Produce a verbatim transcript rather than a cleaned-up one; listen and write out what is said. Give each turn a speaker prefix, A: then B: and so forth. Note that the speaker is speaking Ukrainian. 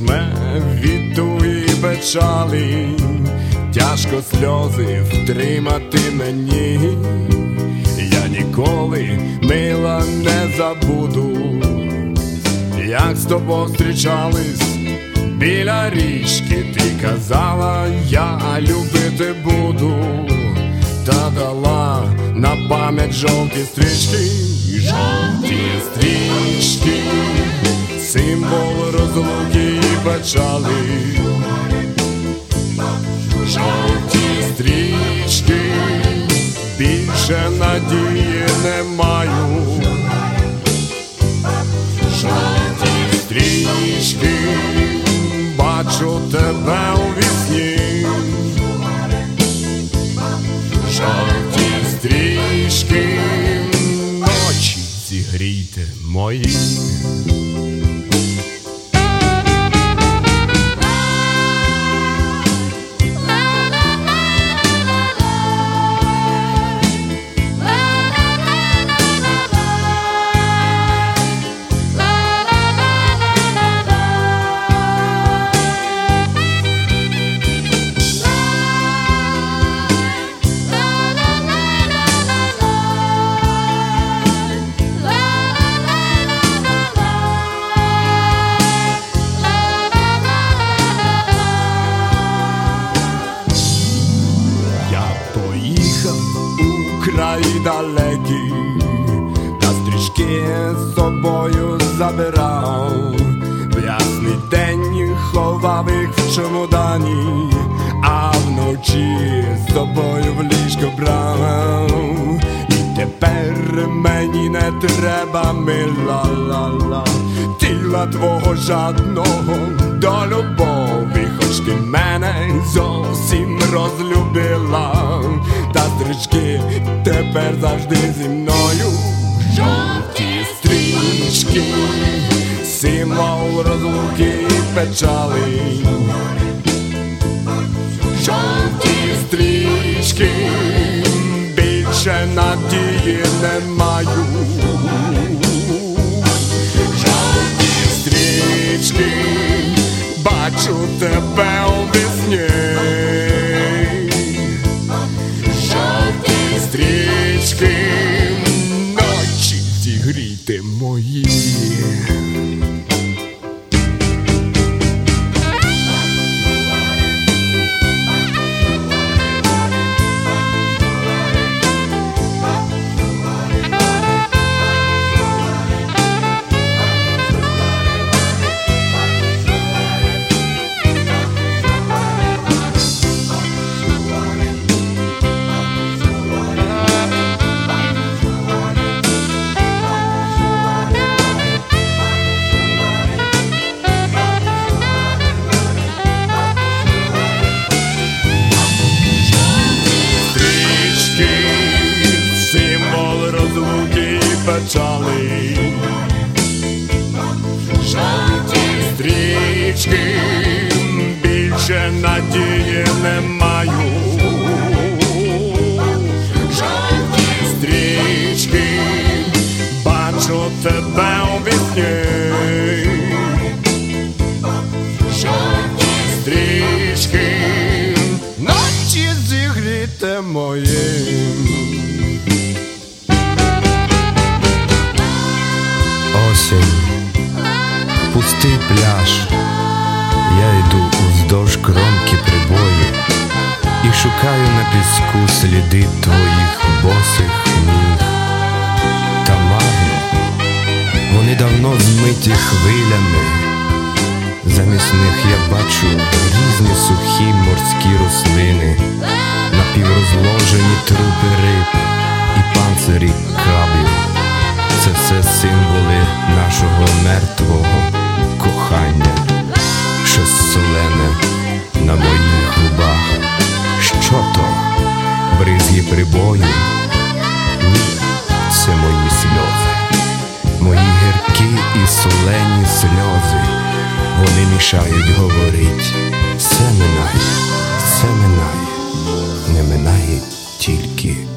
A: жме від туї печалі, тяжко сльози втримати мені. Я ніколи, мила, не забуду, як з тобою зустрічались біля річки. Ти казала, я любити буду, та дала на пам'ять жовті стрічки. Жовті стрічки, символ розлуки і печалі. Жовті стрічки, більше надії не маю. Жовті стрічки, бачу тебе у вісні. Жовті стрічки, ночі зігрійте мої. Краї далекі, та стрічки з собою забирав. В ясний день ховав їх в чемодані, а вночі з собою в ліжко брав. І тепер мені не треба, мила, ла-ла, тіла твого жадного до любові, хоч ти мене зовсім розлюбила. Та стрічки тепер завжди зі мною. Жовті стрічки, символ розлуки і печалі. Жовті стрічки, більше надії не маю. Жовті стрічки, бачу тебе у вісні. Жовті стрічки, ночі зігрійте мої. Символ розлуки і печалі. Жовті стрічки, більше надії не маю. Жовті стрічки, бачу тебе у вісні. Жовті стрічки, ночі зігрійте мої.
B: Осінь, пустий пляж, я йду уздовж кромки прибою і шукаю на піску сліди твоїх босих ніг. Та марно, вони давно змиті хвилями, замість них я бачу різні сухі морські рослини, напіврозложені трупи риб і панцирі крабів. Це все символи нашого мертвого кохання, щось солене на моїх губах. Що то? Бризги прибою? Ні, це мої сльози, мої гіркі і солені сльози. Вони мішають говорить. Все минає, все минає, не минає тільки